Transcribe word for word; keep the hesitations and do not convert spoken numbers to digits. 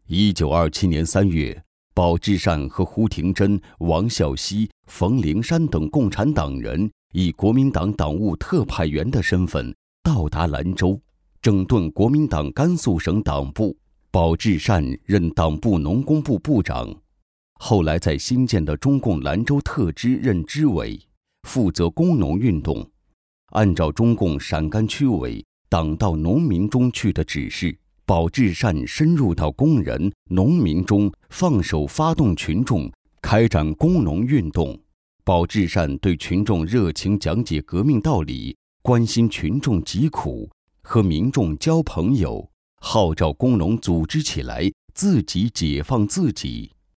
一九二七年三月，保至善和胡廷珍、王孝熙、冯灵山等共产党人以国民党党务特派员的身份到达兰州，整顿国民党甘肃省党部。保至善任党部农工部部长，后来在新建的中共兰州特支任支委，负责工农运动。按照中共陕甘区委党到农民中去的指示，保至善深入到工人、农民中，放手发动群众，开展工农运动。保至善对群众热情讲解革命道理，关心群众疾苦，和民众交朋友，号召工农组织起来，自己解放自己。